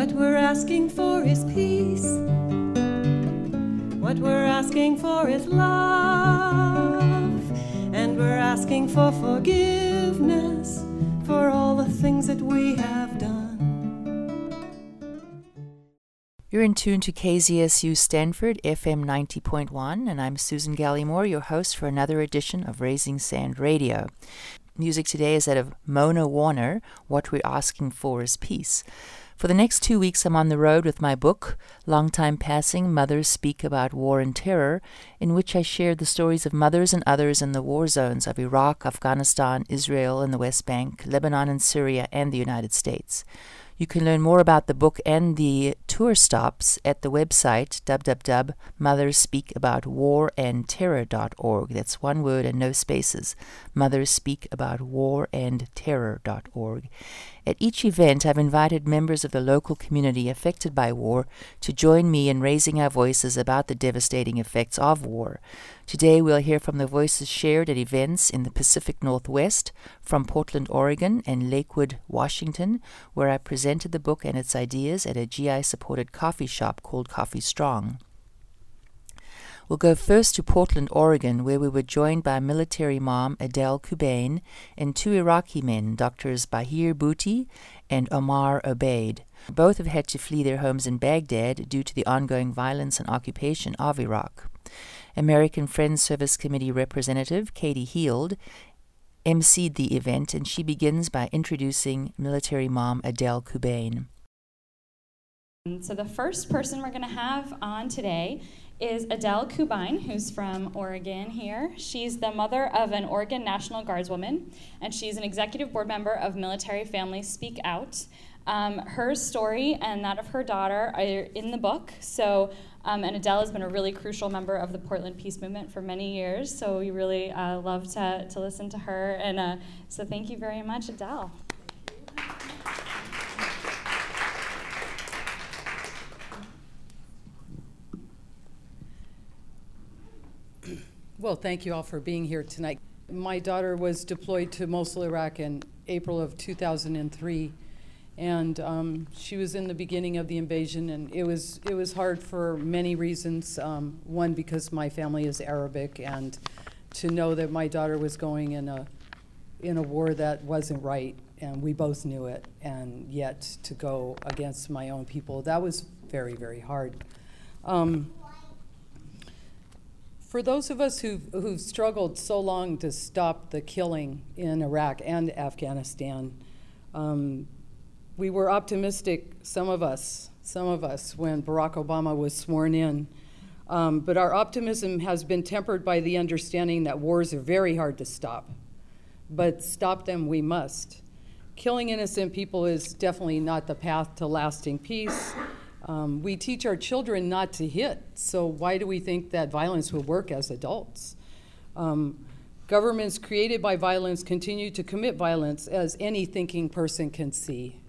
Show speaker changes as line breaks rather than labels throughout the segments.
What we're asking for is peace. What we're asking for is love. And we're asking for forgiveness for all the things that we have done.
You're in tune to KZSU Stanford, FM 90.1, and I'm Susan Gallimore, your host for another edition of Raising Sand Radio. Music today is that of Mona Warner, What We're Asking For Is Peace. For the next 2 weeks, I'm on the road with my book, Long Time Passing, Mothers Speak About War and Terror, in which I shared the stories of mothers and others in the war zones of Iraq, Afghanistan, Israel and the West Bank, Lebanon and Syria, and the United States. You can learn more about the book and the tour stops at the website www.mothersspeakaboutwarandterror.org. That's one word and no spaces. Mothersspeakaboutwarandterror.org. At each event, I've invited members of the local community affected by war to join me in raising our voices about the devastating effects of war. Today, we'll hear from the voices shared at events in the Pacific Northwest, from Portland, Oregon, and Lakewood, Washington, where I presented the book and its ideas at a GI-supported coffee shop called Coffee Strong. We'll go first to Portland, Oregon, where we were joined by military mom Adele Kubain and two Iraqi men, Doctors Bahir Bouti and Omar Obaid. Both have had to flee their homes in Baghdad due to the ongoing violence and occupation of Iraq. American Friends Service Committee Representative Katie Heald emceed the event, and she begins by introducing military mom Adele Kubain.
So the first person we're going to have on today is Adele Kubain, who's from Oregon here. She's the mother of an Oregon National Guardswoman, and she's an executive board member of Military Families Speak Out. Her story and that of her daughter are in the book. So, and Adele has been a really crucial member of the Portland Peace Movement for many years. So we really love to listen to her. And so thank you very much, Adele.
Well, thank you all for being here tonight. My daughter was deployed to Mosul, Iraq in April of 2003, and she was in the beginning of the invasion, and it was hard for many reasons. One, because my family is Arabic, and to know that my daughter was going in a war that wasn't right, and we both knew it, and yet to go against my own people, that was very, very hard. For those of us who've struggled so long to stop the killing in Iraq and Afghanistan, we were optimistic, some of us, when Barack Obama was sworn in. But our optimism has been tempered by the understanding that wars are very hard to stop. But stop them we must. Killing innocent people is definitely not the path to lasting peace. We teach our children not to hit, so why do we think that violence will work as adults? Governments created by violence continue to commit violence, as any thinking person can see.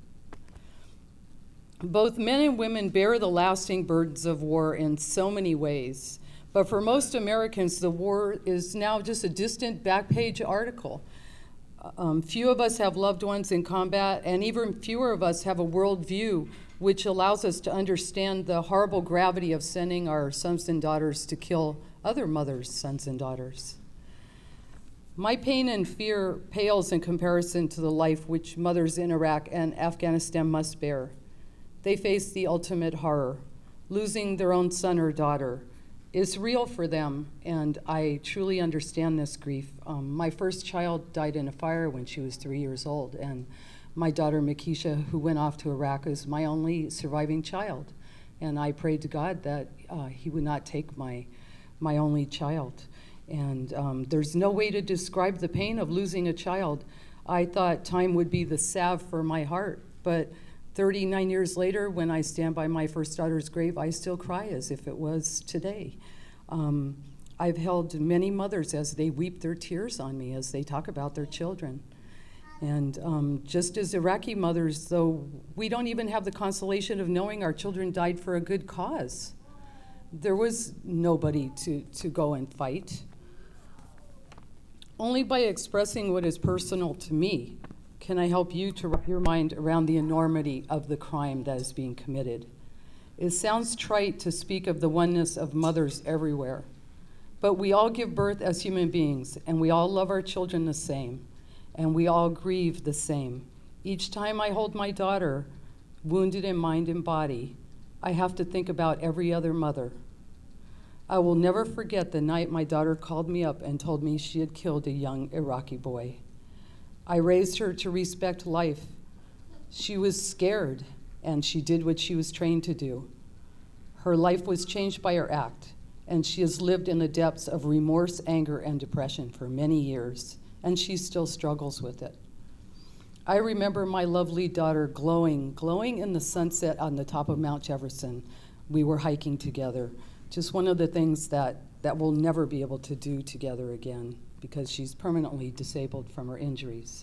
Both men and women bear the lasting burdens of war in so many ways, but for most Americans, the war is now just a distant back-page article. Few of us have loved ones in combat, and even fewer of us have a worldview which allows us to understand the horrible gravity of sending our sons and daughters to kill other mothers' sons and daughters. My pain and fear pales in comparison to the life which mothers in Iraq and Afghanistan must bear. They face the ultimate horror. Losing their own son or daughter is real for them, and I truly understand this grief. My first child died in a fire when she was 3 years old, and my daughter, Makisha, who went off to Iraq, is my only surviving child. And I prayed to God that he would not take my only child. And there's no way to describe the pain of losing a child. I thought time would be the salve for my heart. But 39 years later, when I stand by my first daughter's grave, I still cry as if it was today. I've held many mothers as they weep their tears on me as they talk about their children. And just as Iraqi mothers, though, we don't even have the consolation of knowing our children died for a good cause. There was nobody to go and fight. Only by expressing what is personal to me can I help you to wrap your mind around the enormity of the crime that is being committed? It sounds trite to speak of the oneness of mothers everywhere, but we all give birth as human beings, and we all love our children the same, and we all grieve the same. Each time I hold my daughter, wounded in mind and body, I have to think about every other mother. I will never forget the night my daughter called me up and told me she had killed a young Iraqi boy. I raised her to respect life. She was scared, and she did what she was trained to do. Her life was changed by her act, and she has lived in the depths of remorse, anger, and depression for many years, and she still struggles with it. I remember my lovely daughter glowing in the sunset on the top of Mount Jefferson. We were hiking together. Just one of the things that we'll never be able to do together again because she's permanently disabled from her injuries.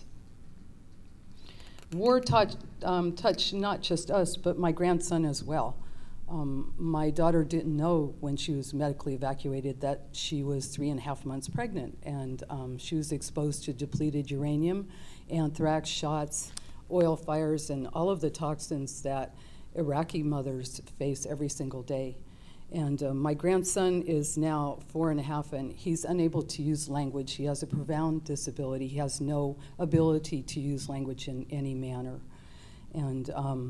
War touched not just us, but my grandson as well. My daughter didn't know when she was medically evacuated that she was 3.5 months pregnant, and she was exposed to depleted uranium, anthrax shots, oil fires, and all of the toxins that Iraqi mothers face every single day. And my grandson is now 4.5, and he's unable to use language. He has a profound disability. He has no ability to use language in any manner. And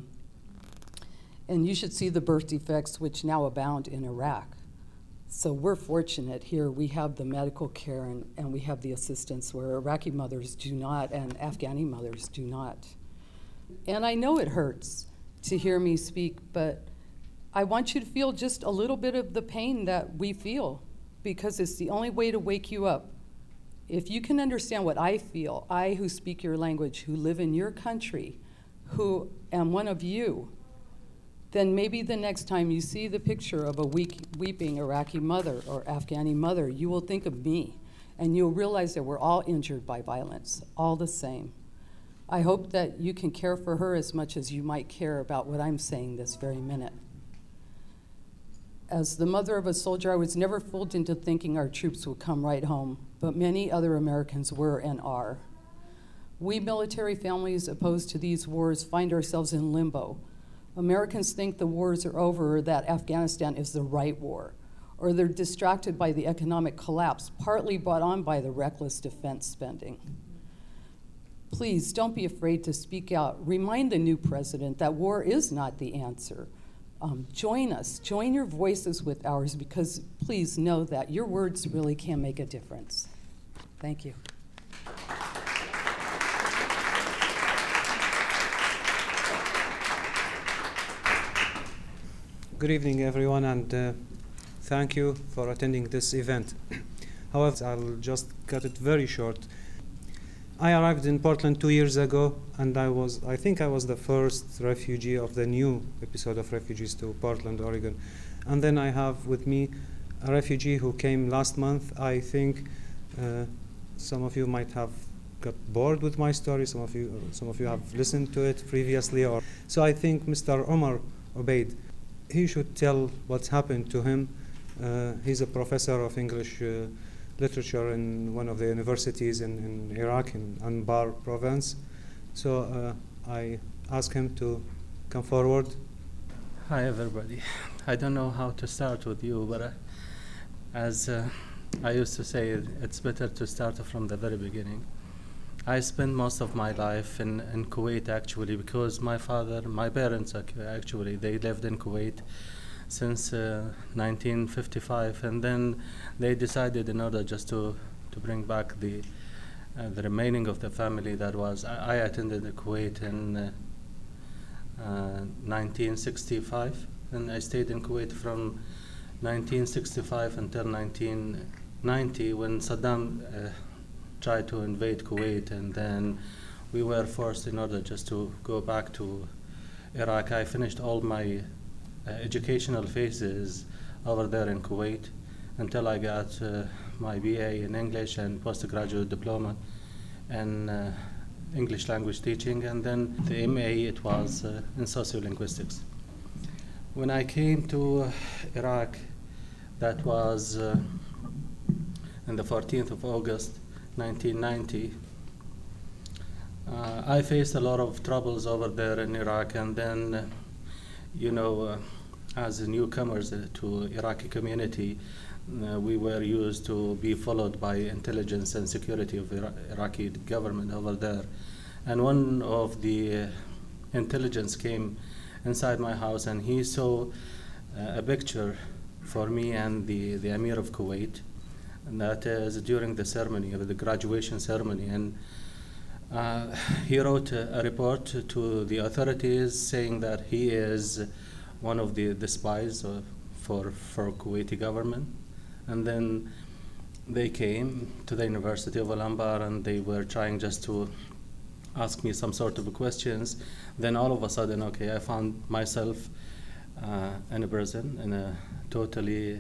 you should see the birth defects which now abound in Iraq. So we're fortunate here. We have the medical care and we have the assistance where Iraqi mothers do not and Afghani mothers do not. And I know it hurts to hear me speak, but I want you to feel just a little bit of the pain that we feel because it's the only way to wake you up. If you can understand what I feel, I who speak your language, who live in your country, who am one of you, then maybe the next time you see the picture of a weeping Iraqi mother or Afghani mother, you will think of me, and you'll realize that we're all injured by violence, all the same. I hope that you can care for her as much as you might care about what I'm saying this very minute. As the mother of a soldier, I was never fooled into thinking our troops would come right home, but many other Americans were and are. We military families opposed to these wars find ourselves in limbo. Americans think the wars are over or that Afghanistan is the right war, or they're distracted by the economic collapse, partly brought on by the reckless defense spending. Please don't be afraid to speak out. Remind the new president that war is not the answer. Join us, join your voices with ours, because please know that your words really can make a difference. Thank you.
Good evening, everyone, and thank you for attending this event. However, I'll just cut it very short. I arrived in Portland 2 years ago, and I think I was the first refugee of the new episode of Refugees to Portland, Oregon. And then I have with me a refugee who came last month. I think some of you might have got bored with my story. Some of you have listened to it previously. So I think Mr. Omar Obaid, he should tell what's happened to him. He's a professor of English literature in one of the universities in Iraq, in Anbar province. So I ask him to come forward.
Hi, everybody. I don't know how to start with you, but as I used to say, it's better to start from the very beginning. I spent most of my life in Kuwait, actually, because my parents, actually, they lived in Kuwait since 1955, and then they decided, in order just to bring back the remaining of the family that was, I attended Kuwait in 1965, and I stayed in Kuwait from 1965 until 1990 when Saddam tried to invade Kuwait, and then we were forced, in order just to go back to Iraq. I finished all my educational phases over there in Kuwait until I got my BA in English and postgraduate diploma in English language teaching, and then the MA, it was in sociolinguistics. When I came to Iraq, that was on the 14th of August 1990, I faced a lot of troubles over there in Iraq, and then, as newcomers to Iraqi community, we were used to be followed by intelligence and security of Iraqi government over there. And one of the intelligence came inside my house, and he saw a picture for me and the Emir of Kuwait, and that is during the ceremony, of the graduation ceremony. And he wrote a report to the authorities saying that he is one of the spies for Kuwaiti government. And then they came to the University of Al-Anbar, and they were trying just to ask me some sort of questions. Then all of a sudden, I found myself in a prison, in a totally,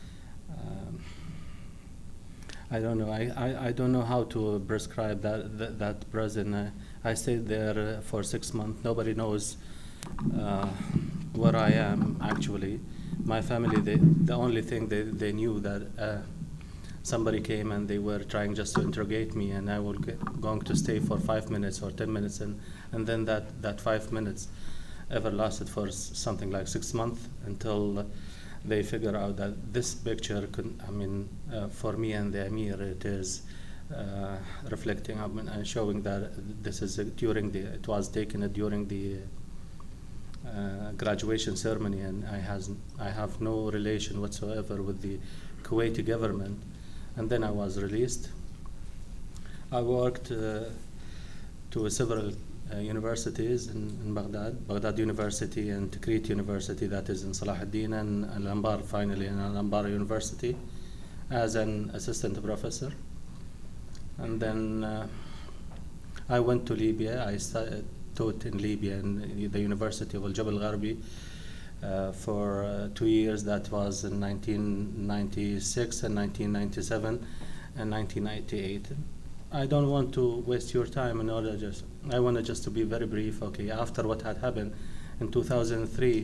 I don't know. I don't know how to prescribe that prison. I stayed there for 6 months. Nobody knows where I am actually. My family, the only thing they knew that somebody came and they were trying just to interrogate me, and I was going to stay for 5 minutes or 10 minutes, and then that 5 minutes ever lasted for something like 6 months, until they figure out that this picture for me and the Emir, it is reflecting and showing that this is it was taken during the graduation ceremony, and I have no relation whatsoever with the Kuwaiti government. And then I was released. I worked to several universities in Baghdad University and Tikrit University, that is in Salah ad-Din, and Al-Anbar, finally in Al-Anbar University, as an assistant professor. And then I went to Libya. I taught in Libya in the University of Al-Jabal Gharbi for 2 years. That was in 1996 and 1997 and 1998. I don't want to waste your time. I want just to be very brief. After what had happened in 2003,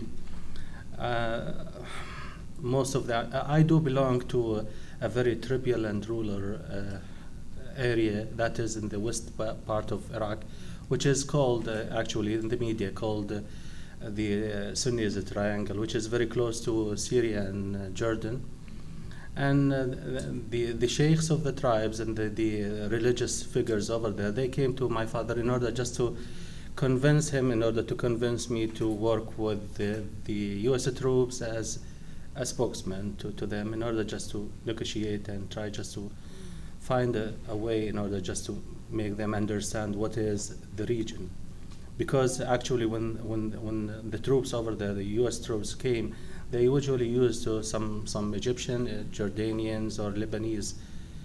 most of that, I do belong to a very turbulent rural area that is in the west part of Iraq, which is called, actually in the media, called the Sunnis Triangle, which is very close to Syria and Jordan. And the sheikhs of the tribes and the religious figures over there, they came to my father in order just to convince me to work with the U.S. troops as a spokesman to them, in order just to negotiate and try just to find a way in order just to make them understand what is the region. Because actually when the troops over there, the U.S. troops came, they usually used some Egyptian, Jordanians or Lebanese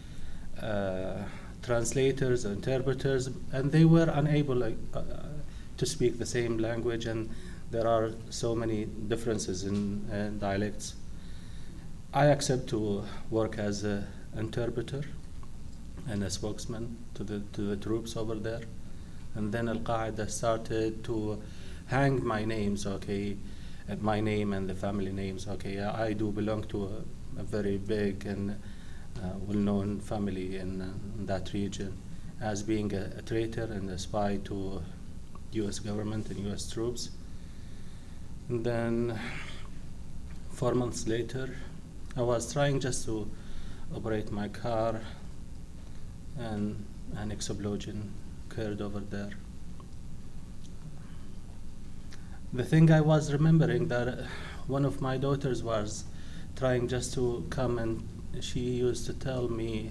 translators, interpreters, and they were unable to speak the same language, and there are so many differences in dialects. I accept to work as an interpreter and a spokesman to the troops over there. And then Al-Qaeda started to hang my names, my name and the family names. I do belong to a very big and well-known family in that region, as being a traitor and a spy to U.S. government and U.S. troops. And then 4 months later, I was trying just to operate my car, and an explosion occurred over there. The thing I was remembering, that one of my daughters was trying just to come, and she used to tell me,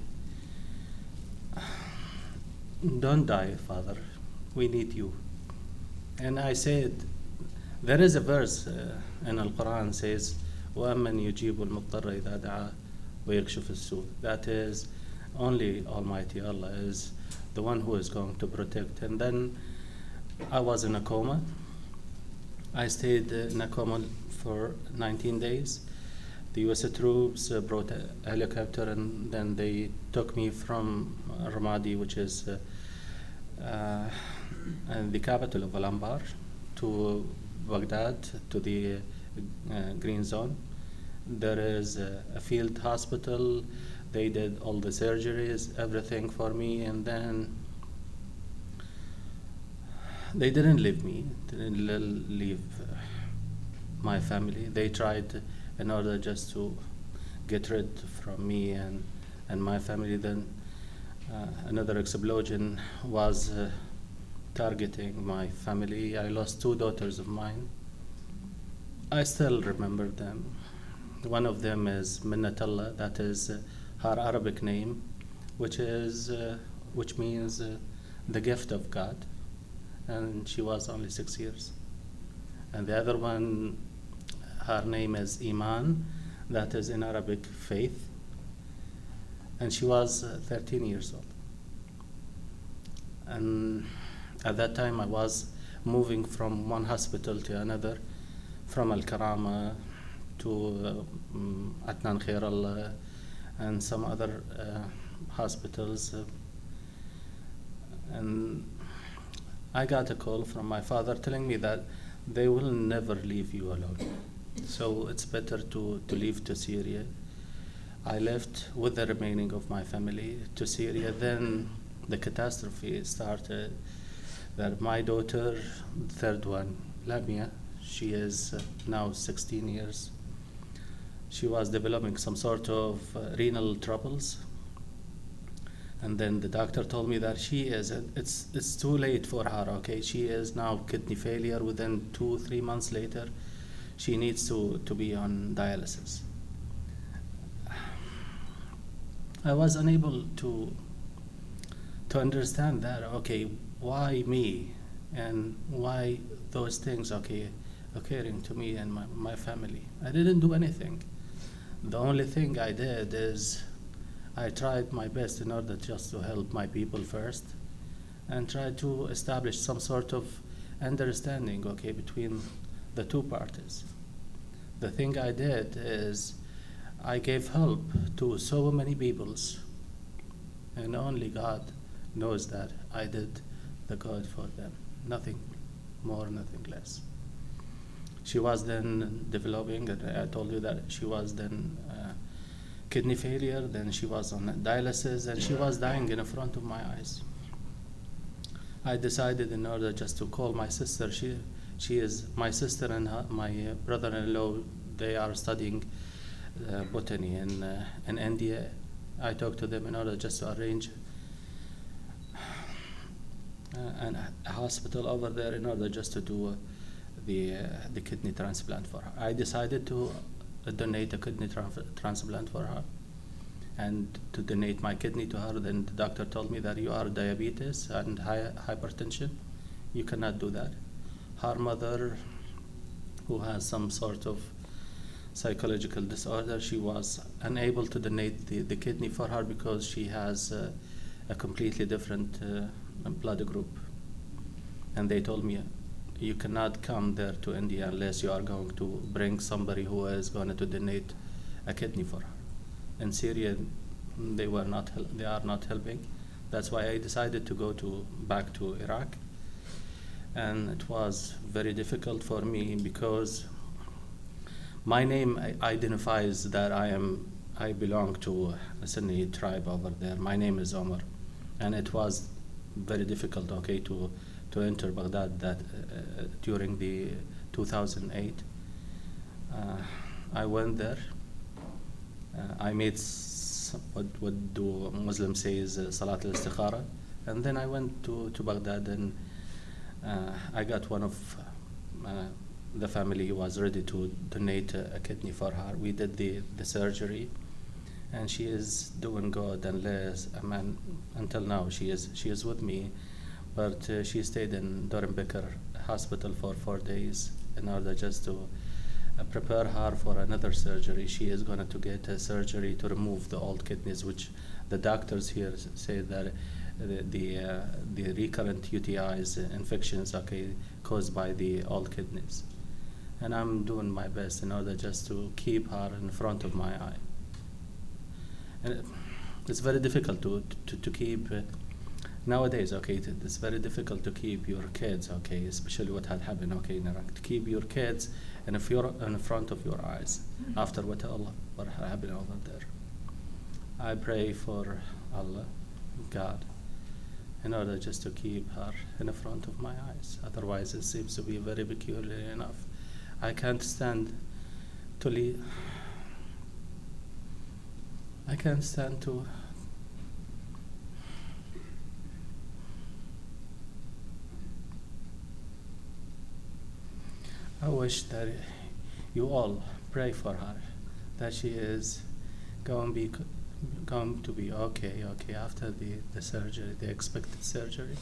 "Don't die, father, we need you." And I said, there is a verse in Al-Quran says, وَأَمَّنْ يُجِيبُ الْمُضْطَرَّ إِذَا دَعَا وَيَكْشِفُ السُّوءَ. That is, only Almighty Allah is the one who is going to protect. And then I was in a coma. I stayed in a coma for 19 days. The U.S. troops brought a helicopter, and then they took me from Ramadi, which is the capital of Al-Anbar, to Baghdad, to the Green Zone. There is a field hospital. They did all the surgeries, everything for me, and then they didn't leave me, didn't leave my family. They tried in order just to get rid from me and my family. Then another explosion was targeting my family. I lost 2 daughters of mine. I still remember them. One of them is Minnatullah, that is her Arabic name, which means the gift of God, and she was only 6 years. And the other one, her name is Iman, that is in Arabic faith, and she was 13 years old. And at that time I was moving from one hospital to another, from Al-Karama to Atnan Khair Allah and some other hospitals. And I got a call from my father telling me that they will never leave you alone. So it's better to leave to Syria. I left with the remaining of my family to Syria. Then the catastrophe started, that my daughter, the third one, Lamia, she is now 16 years. She was developing some sort of renal troubles. And then the doctor told me that it's too late for her, okay? She is now kidney failure. Within 2-3 months later, she needs to be on dialysis. I was unable to understand that, okay, why me? And why those things, okay, occurring to me and my family? I didn't do anything. The only thing I did is I tried my best in order just to help my people first and try to establish some sort of understanding, okay, between the two parties. The thing I did is I gave help to so many peoples, and only God knows that I did the good for them. Nothing more, nothing less. She was then developing, I told you that she was then kidney failure, then she was on dialysis, and she was dying in front of my eyes. I decided in order just to call my sister. She is my sister and my brother-in-law. They are studying botany in India. I talked to them in order just to arrange a hospital over there in order just to do the kidney transplant for her. I decided to donate a kidney transplant for her and to donate my kidney to her. Then the doctor told me that you are diabetes and hypertension. You cannot do that. Her mother, who has some sort of psychological disorder, she was unable to donate the kidney for her because she has a completely different blood group. And they told me, you cannot come there to India unless you are going to bring somebody who is going to donate a kidney for her. In Syria, they are not helping. That's why I decided to go back to Iraq. And it was very difficult for me because my name identifies that I belong to a Sunni tribe over there. My name is Omar, and it was very difficult, okay, to enter Baghdad during the 2008. I went there. I made what do Muslims say is Salat al-Istikhara, and then I went to Baghdad, and I got one of the family who was ready to donate a kidney for her. We did the surgery, and she is doing good, until now she is with me. But she stayed in Durham Becker Hospital for 4 days in order just to prepare her for another surgery. She is going to get a surgery to remove the old kidneys, which the doctors here say that the recurrent UTIs, infections, okay, caused by the old kidneys. And I'm doing my best in order just to keep her in front of my eye. And it's very difficult to keep. Nowadays, okay, it's very difficult to keep your kids, okay, especially what had happened, okay, in Iraq, to keep your kids in front of your eyes after what happened over there. I pray for Allah, God, in order just to keep her in front of my eyes. Otherwise, it seems to be very peculiar enough. I can't stand to leave. I can't stand to. I wish that you all pray for her, that she is going to be okay after the surgery, the expected surgery.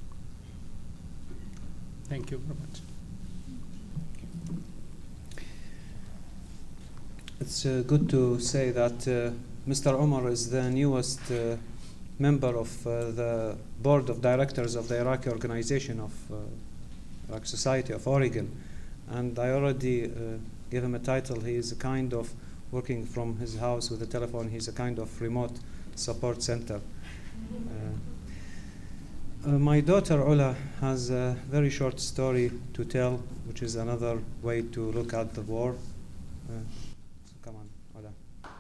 Thank you very much.
It's good to say that Mr. Omar is the newest member of the board of directors of the Iraqi organization of Iraq Society of Oregon. And I already gave him a title. He is a kind of working from his house with a telephone. He's a kind of remote support center. My daughter Ola has a very short story to tell, which is another way to look at the war. So come on, Ola.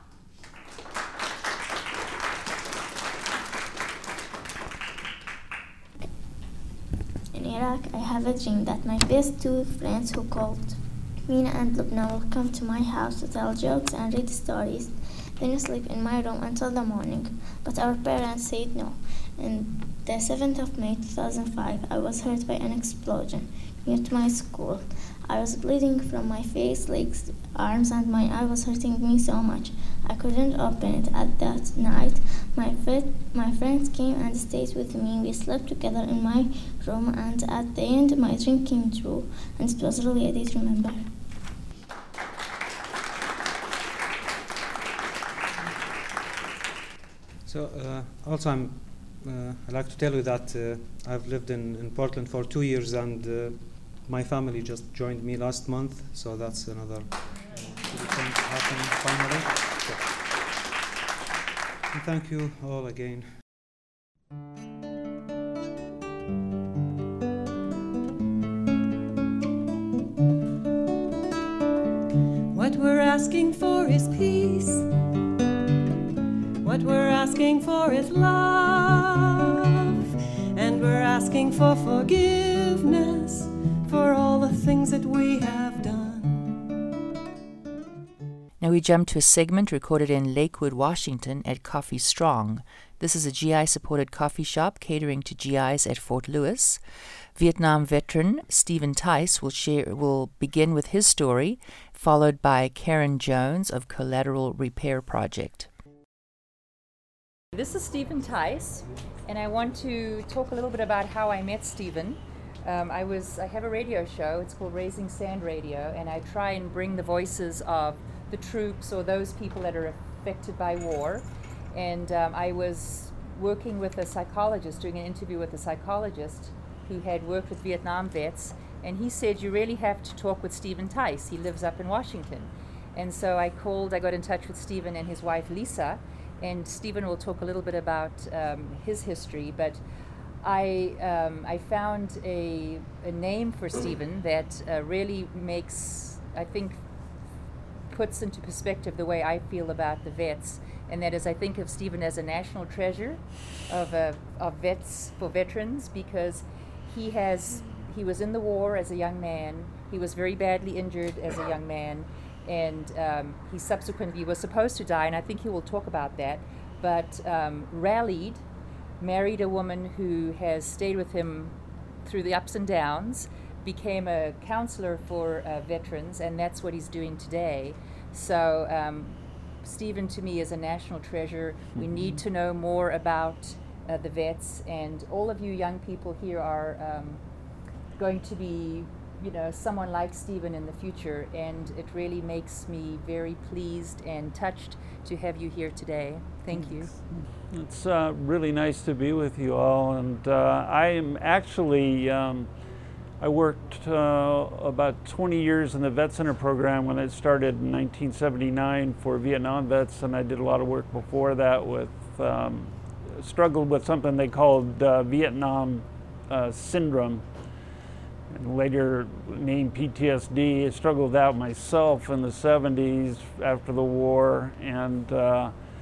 In Iraq, I have a dream that my best two friends who called Mina and Lubna will come to my house to tell jokes and read stories, then sleep in my room until the morning. But our parents said no. On the 7th of May 2005, I was hurt by an explosion near to my school. I was bleeding from my face, legs, arms, and my eye was hurting me so much. I couldn't open it. At that night, my friends came and stayed with me. We slept together in my room, and at the end, my dream came true, and it was really a day to remember.
So also I'd like to tell you that I've lived in Portland for 2 years, and my family just joined me last month, so that's another good thing happening finally. So, and thank you all again.
What we're asking for is peace. What we're asking for is love. And we're asking for forgiveness for all the things that we have done.
Now we jump to a segment recorded in Lakewood, Washington at Coffee Strong. This is a GI-supported coffee shop catering to GIs at Fort Lewis. Vietnam veteran Stephen Tice will begin with his story, followed by Karen Jones of Collateral Repair Project. This is Stephen Tice, and I want to talk a little bit about how I met Stephen. I have a radio show. It's called Raising Sand Radio, and I try and bring the voices of the troops or those people that are affected by war. And I was working with a psychologist, doing an interview with a psychologist who had worked with Vietnam vets, and he said, you really have to talk with Stephen Tice. He lives up in Washington. And so I got in touch with Stephen and his wife Lisa, and Stephen will talk a little bit about his history, but I found a name for Stephen that really makes, I think, puts into perspective the way I feel about the vets, and that is I think of Stephen as a national treasure of vets, for veterans, because he was in the war as a young man. He was very badly injured as a young man, and he subsequently was supposed to die, and I think he will talk about that, but rallied, married a woman who has stayed with him through the ups and downs, became a counselor for veterans, and that's what he's doing today. So Stephen, to me, is a national treasure. We need to know more about the vets, and all of you young people here are going to be, someone like Stephen in the future, and it really makes me very pleased and touched to have you here today. Thank you.
It's really nice to be with you all, and I am actually, I worked about 20 years in the Vet Center program when it started in 1979 for Vietnam vets, and I did a lot of work before that with, struggled with something they called Vietnam syndrome, and later named PTSD. I struggled with that myself in the 70s after the war, and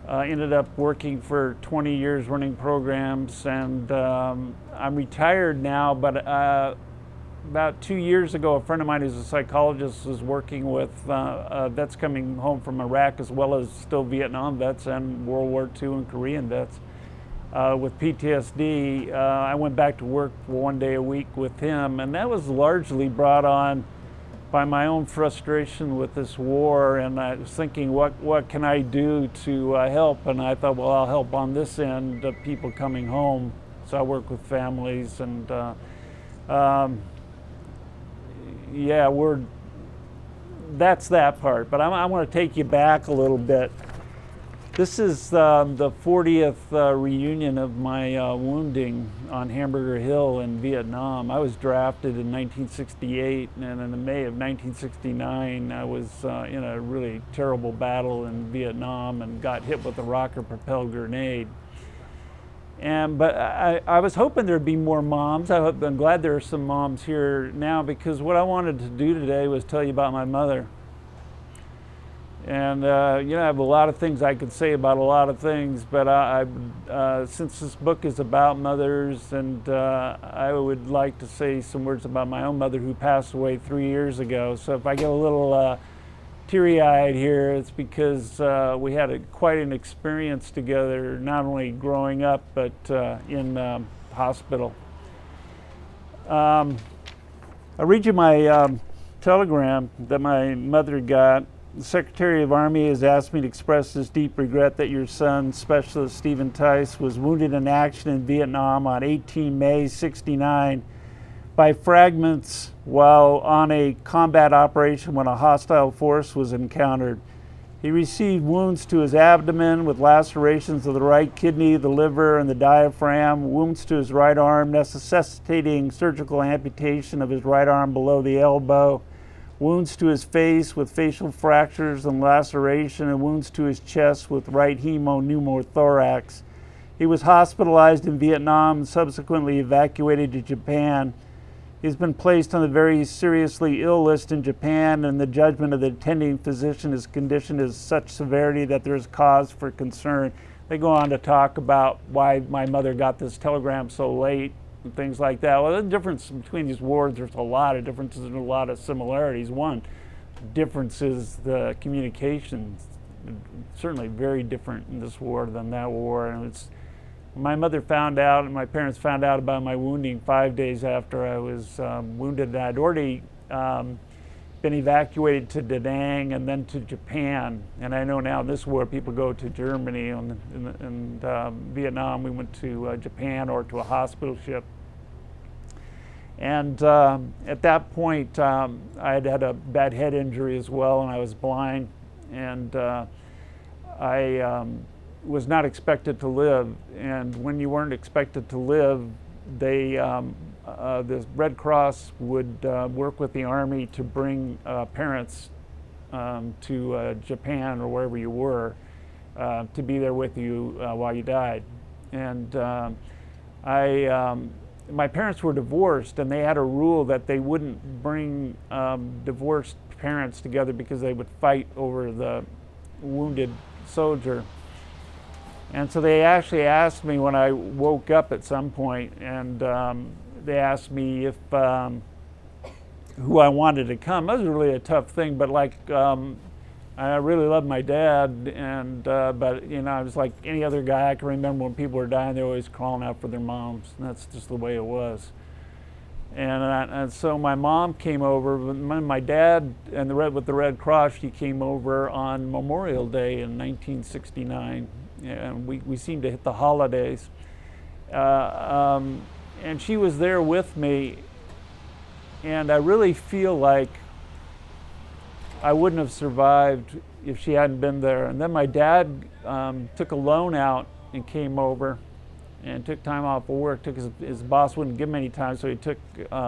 Ended up working for 20 years running programs, and I'm retired now, but about 2 years ago, a friend of mine who's a psychologist was working with vets coming home from Iraq, as well as still Vietnam vets and World War II and Korean vets with PTSD. I went back to work 1 day a week with him, and that was largely brought on by my own frustration with this war, and I was thinking, what can I do to help? And I thought, well, I'll help on this end of people coming home. So I work with families, and that's that part. But I want to take you back a little bit. This is the 40th reunion of my wounding on Hamburger Hill in Vietnam. I was drafted in 1968, and in the May of 1969, I was in a really terrible battle in Vietnam and got hit with a rocket-propelled grenade. But I was hoping there'd be more moms. I'm glad there are some moms here now, because what I wanted to do today was tell you about my mother. And I have a lot of things I could say about a lot of things, but since this book is about mothers, and I would like to say some words about my own mother, who passed away 3 years ago. So if I get a little teary-eyed here, it's because we had quite an experience together, not only growing up, but in hospital. I'll read you my telegram that my mother got. The Secretary of Army has asked me to express his deep regret that your son, Specialist Stephen Tice, was wounded in action in Vietnam on 18 May 1969 by fragments while on a combat operation when a hostile force was encountered. He received wounds to his abdomen with lacerations of the right kidney, the liver, and the diaphragm, wounds to his right arm necessitating surgical amputation of his right arm below the elbow, wounds to his face with facial fractures and laceration, and wounds to his chest with right pneumothorax. He was hospitalized in Vietnam and subsequently evacuated to Japan. He's been placed on the very seriously ill list in Japan, and the judgment of the attending physician, his condition is such severity that there's cause for concern. They go on to talk about why my mother got this telegram so late and things like that. Well, the difference between these wars, there's a lot of differences and a lot of similarities. One difference is the communications, certainly very different in this war than that war. And my mother found out, and my parents found out about my wounding 5 days after I was wounded. I'd already been evacuated to Da Nang and then to Japan. And I know now in this war people go to Germany. In Vietnam we went to Japan or to a hospital ship. And at that point I had a bad head injury as well, and I was blind. And I was not expected to live. And when you weren't expected to live, the Red Cross would work with the Army to bring parents to Japan or wherever you were to be there with you while you died. And my parents were divorced, and they had a rule that they wouldn't bring divorced parents together because they would fight over the wounded soldier. And so they actually asked me when I woke up at some point, and they asked me if who I wanted to come. That was really a tough thing, but I really loved my dad, and but I was like any other guy. I can remember when people were dying, they were always crawling out for their moms, and that's just the way it was. And so my mom came over. My dad and with the Red Cross, she came over on Memorial Day in 1969. And we seemed to hit the holidays. And she was there with me, and I really feel like I wouldn't have survived if she hadn't been there. And then my dad took a loan out and came over and took time off of work. His boss wouldn't give him any time, so he took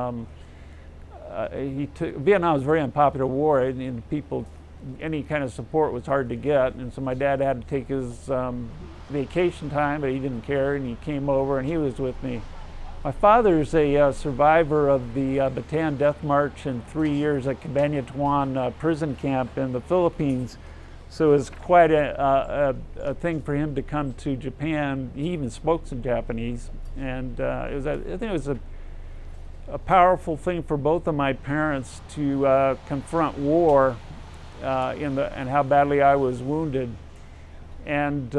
Vietnam was a very unpopular war, and people, any kind of support was hard to get, and so my dad had to take his vacation time, but he didn't care, and he came over and he was with me. My father's a survivor of the Bataan Death March and 3 years at Cabanatuan prison camp in the Philippines, So it was quite a thing for him to come to Japan. He even spoke some Japanese, and I think it was a powerful thing for both of my parents to confront war and how badly I was wounded. And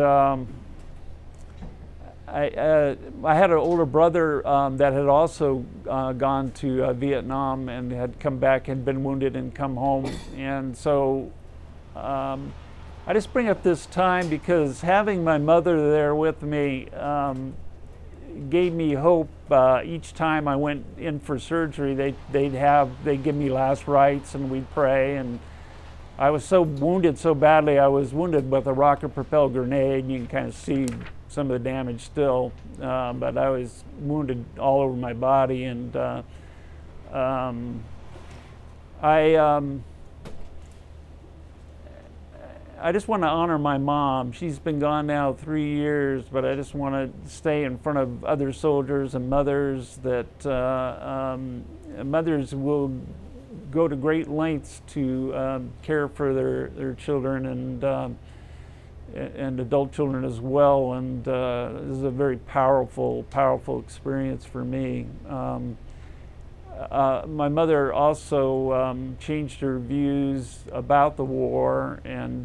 I had an older brother that had also gone to Vietnam and had come back and been wounded and come home. And so I just bring up this time because having my mother there with me gave me hope. Each time I went in for surgery, they'd give me last rites and we'd pray. And I was so wounded so badly. I was wounded with a rocket-propelled grenade. You can kind of see some of the damage still, but I was wounded all over my body. And I just want to honor my mom. She's been gone now 3 years, but I just want to stay in front of other soldiers and mothers that mothers will go to great lengths to care for their children and adult children as well. And this is a very powerful experience for me. My mother also changed her views about the war and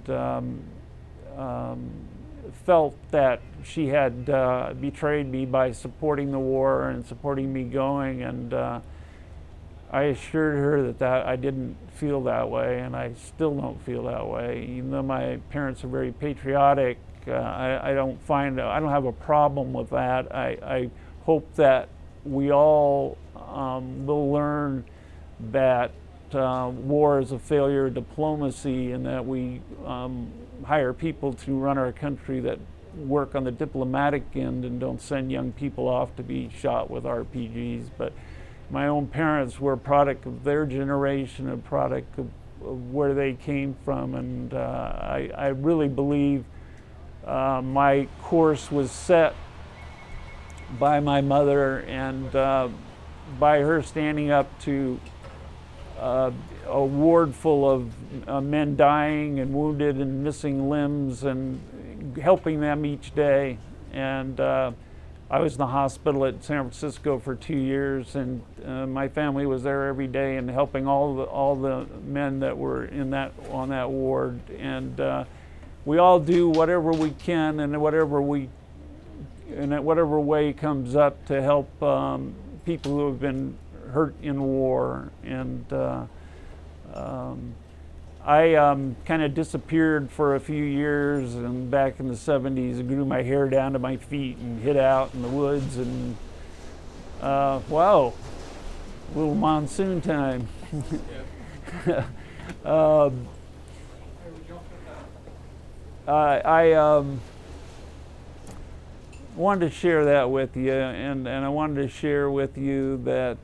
felt that she had betrayed me by supporting the war and supporting me going, and I assured her that I didn't feel that way, and I still don't feel that way. Even though my parents are very patriotic, I don't have a problem with that. I hope that we all will learn that war is a failure of diplomacy, and that we hire people to run our country that work on the diplomatic end and don't send young people off to be shot with RPGs. But my own parents were a product of their generation, a product of where they came from, and I really believe my course was set by my mother, and by her standing up to a ward full of men dying and wounded and missing limbs and helping them each day. And I was in the hospital at San Francisco for 2 years, and my family was there every day and helping all the men that were on that ward. And we all do whatever we can and whatever way comes up to help people who have been hurt in war. And I kind of disappeared for a few years, and back in the 70s I grew my hair down to my feet and hid out in the woods, and wow, a little monsoon time. I wanted to share that with you, and I wanted to share with you that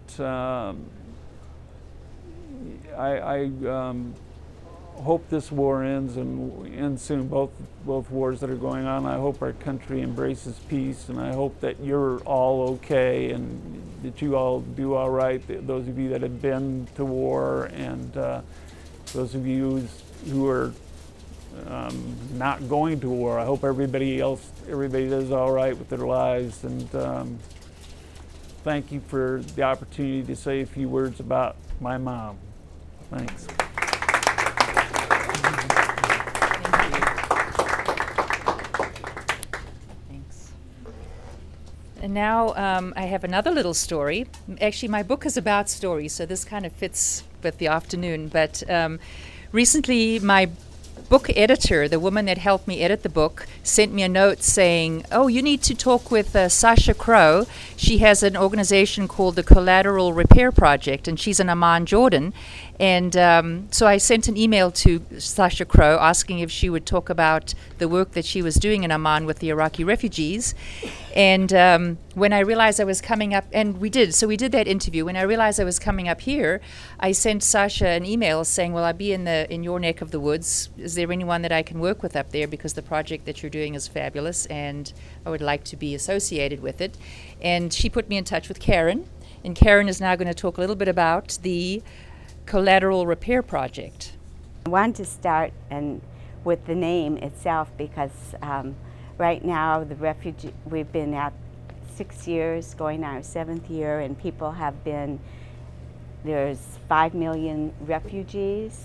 I hope this war ends and ends soon, both wars that are going on. I hope our country embraces peace, and I hope that you're all okay and that you all do all right, those of you that have been to war, and those of you who are not going to war. I hope everybody does all right with their lives, and thank you for the opportunity to say a few words about my mom. Thanks.
Thanks. And now I have another little story. Actually, my book is about stories, so this kind of fits with the afternoon. But recently, my book editor, the woman that helped me edit the book, sent me a note saying, oh, you need to talk with Sasha Crow. She has an organization called the Collateral Repair Project, and she's in Amman, Jordan. And so I sent an email to Sasha Crow asking if she would talk about the work that she was doing in Amman with the Iraqi refugees. And when I realized I was coming up, and we did that interview. When I realized I was coming up here, I sent Sasha an email saying, well, I'll be in your neck of the woods. Is there anyone that I can work with up there? Because the project that you're doing is fabulous, and I would like to be associated with it. And she put me in touch with Karen, and Karen is now going to talk a little bit about the Collateral Repair Project.
I wanted to start and with the name itself, because right now the refugee, we've been at 6 years, going on our 7th year, and people have been, there's 5 million refugees,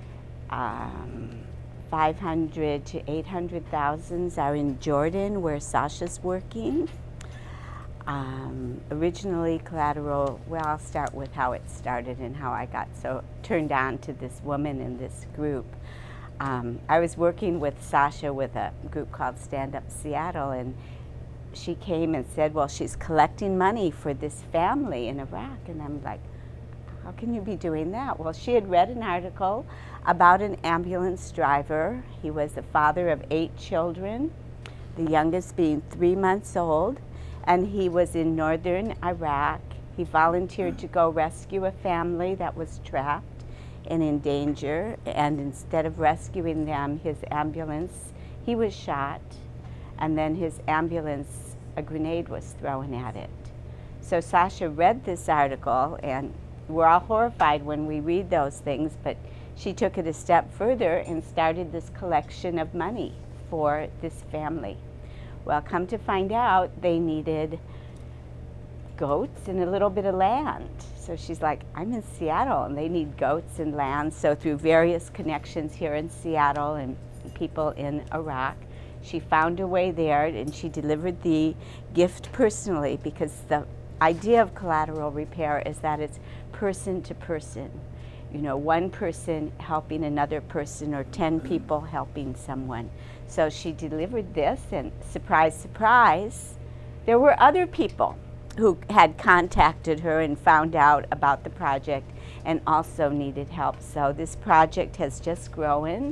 500 to 800,000 are in Jordan, where Sasha's working. Originally Collateral, well, I'll start with how it started and how I got so turned on to this woman in this group. I was working with Sasha with a group called Stand Up Seattle, and she came and said, well, she's collecting money for this family in Iraq. And I'm like, how can you be doing that? Well, she had read an article about an ambulance driver. He was the father of 8 children, the youngest being 3 months old, and he was in northern Iraq. He volunteered to go rescue a family that was trapped and in danger, and instead of rescuing them, his ambulance, he was shot, and then his ambulance, a grenade was thrown at it. So Sasha read this article, and we're all horrified when we read those things, but she took it a step further and started this collection of money for this family. Well, come to find out, they needed goats and a little bit of land. So she's like, I'm in Seattle, and they need goats and land. So through various connections here in Seattle and people in Iraq, she found a way there, and she delivered the gift personally, because the idea of collateral repair is that it's person to person. You know, one person helping another person, or 10 people helping someone. So she delivered this, and surprise, surprise, there were other people who had contacted her and found out about the project and also needed help. So this project has just grown.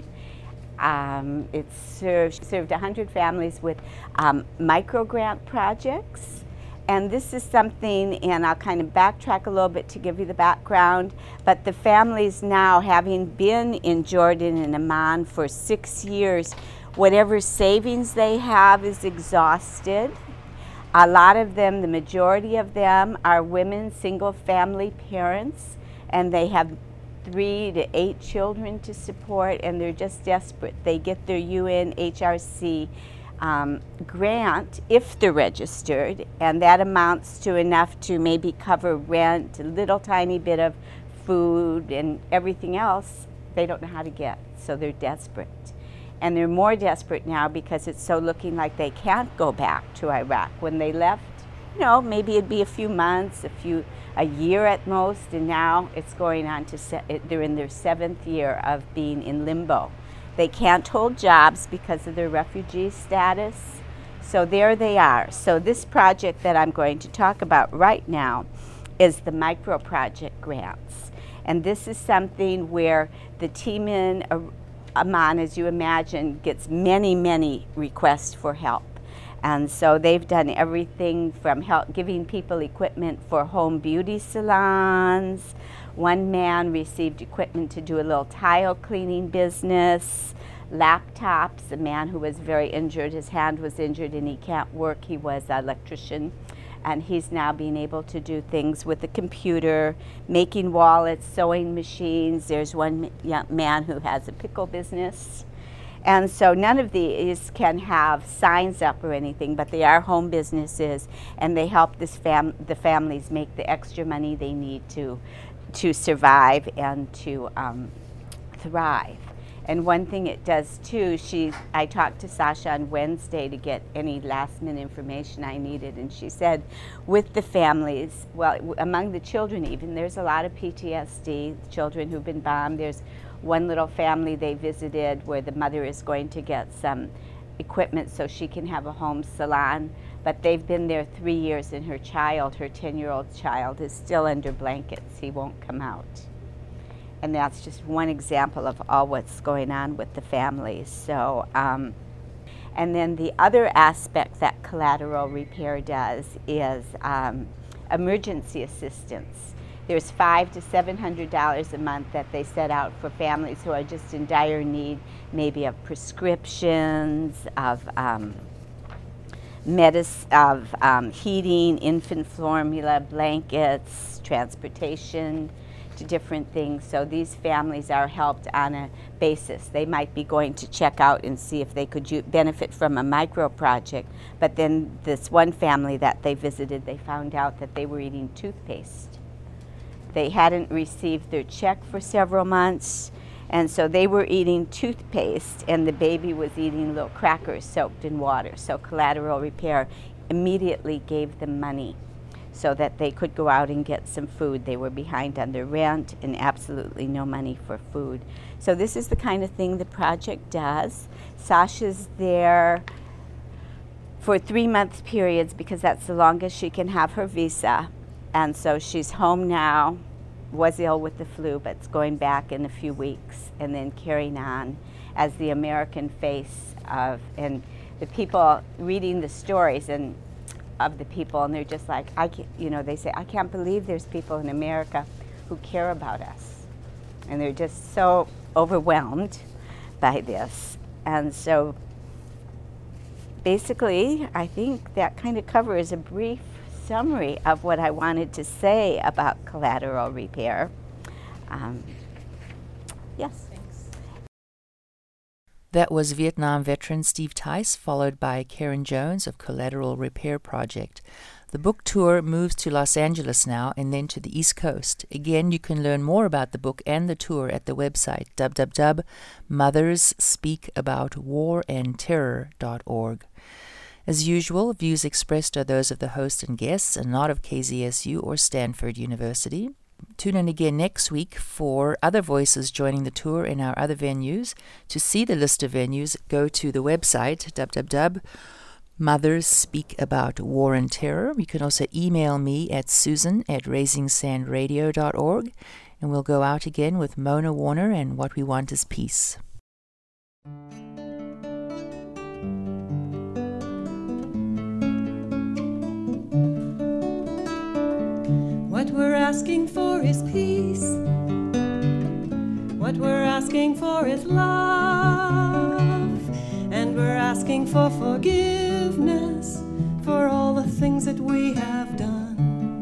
It served 100 families with micro-grant projects. And this is something, and I'll kind of backtrack a little bit to give you the background, but the families now, having been in Jordan and Amman for 6 years, whatever savings they have is exhausted. A lot of them, the majority of them, are women, single-family parents, and they have 3 to 8 children to support, and they're just desperate. They get their UNHRC grant if they're registered, and that amounts to enough to maybe cover rent, a little tiny bit of food, and everything else they don't know how to get, so they're desperate. And they're more desperate now because it's so looking like they can't go back to Iraq. When they left, you know, maybe it'd be a few months, a year at most, and now it's going on to, they're in their 7th year of being in limbo. They can't hold jobs because of their refugee status, so there they are. So this project that I'm going to talk about right now is the micro project grants. And this is something where the team in Amman, as you imagine, gets many, many requests for help. And so they've done everything from help giving people equipment for home beauty salons. One man received equipment to do a little tile cleaning business, laptops. A man who was very injured, his hand was injured and he can't work. He was an electrician, and he's now being able to do things with a computer, making wallets, sewing machines. There's one young man who has a pickle business. And so none of these can have signs up or anything, but they are home businesses, and they help the families make the extra money they need to survive and to thrive. And one thing it does too, I talked to Sasha on Wednesday to get any last minute information I needed, and she said with the families, well, among the children even, there's a lot of PTSD, children who've been bombed. There's one little family they visited where the mother is going to get some equipment so she can have a home salon, but they've been there 3 years, and her child, her 10-year-old child, is still under blankets. He won't come out. And that's just one example of all what's going on with the families. So, and then the other aspect that collateral repair does is emergency assistance. There's $500 to $700 a month that they set out for families who are just in dire need, maybe of prescriptions, of heating, infant formula, blankets, transportation, different things. So these families are helped on a basis. They might be going to check out and see if they could benefit from a micro project. But then this one family that they visited, they found out that they were eating toothpaste. They hadn't received their check for several months, and so they were eating toothpaste, and the baby was eating little crackers soaked in water. So Collateral Repair immediately gave them money so that they could go out and get some food. They were behind on their rent and absolutely no money for food. So this is the kind of thing the project does. Sasha's there for 3-month periods because that's the longest she can have her visa. And so she's home now, was ill with the flu, but it's going back in a few weeks, and then carrying on as the American face of, and the people reading the stories and of the people, and they're just like, they say, I can't believe there's people in America who care about us. And they're just so overwhelmed by this. And so basically, I think that kind of covers a brief summary of what I wanted to say about Collateral Repair. Yes.
Thanks.
That was Vietnam veteran Steve Tice, followed by Karen Jones of Collateral Repair Project. The book tour moves to Los Angeles now and then to the East Coast. Again, you can learn more about the book and the tour at the website www.mothersspeakaboutwarandterror.org. As usual, views expressed are those of the host and guests and not of KZSU or Stanford University. Tune in again next week for other voices joining the tour in our other venues. To see the list of venues, go to the website www.mothersspeakaboutwarandterror. You can also email me at susan@raisingsandradio.org, and we'll go out again with Mona Warner and What We Want Is Peace.
What we're asking for is peace. What we're asking for is love. And we're asking for forgiveness for all the things that we have done.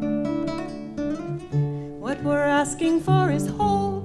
What we're asking for is hope.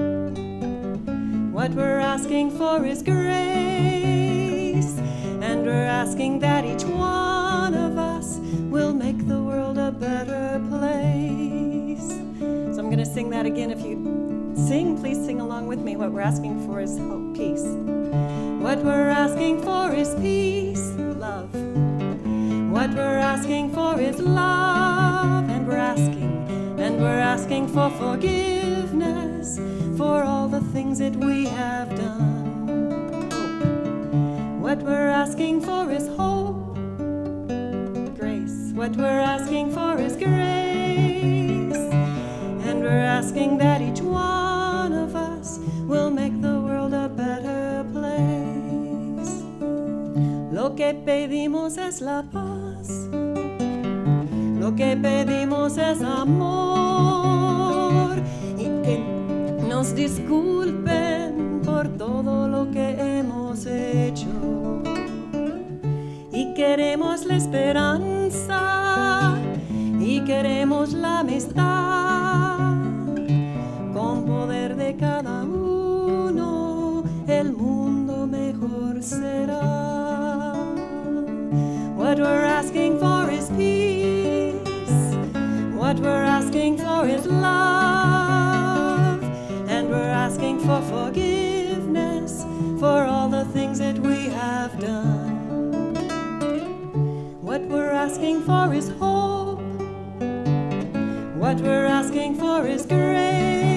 What we're asking for is grace. And we're asking that each one of us will make the world a better place. So I'm going to sing that again. If you sing, please sing along with me. What we're asking for is hope, peace. What we're asking for is peace, love. What we're asking for is love. And we're asking for forgiveness for all the things that we have done. What we're asking for is hope. What we're asking for is grace, and we're asking that each one of us will make the world a better place. Lo que pedimos es la paz, lo que pedimos es amor, y que nos disculpen por todo lo que hemos hecho. Y queremos la esperanza, y queremos la amistad. Con poder de cada uno, el mundo mejor será. What we're asking for is peace. What we're asking for is love. And we're asking for forgiveness for all the things that we have done. What we're asking for is hope. What we're asking for is grace.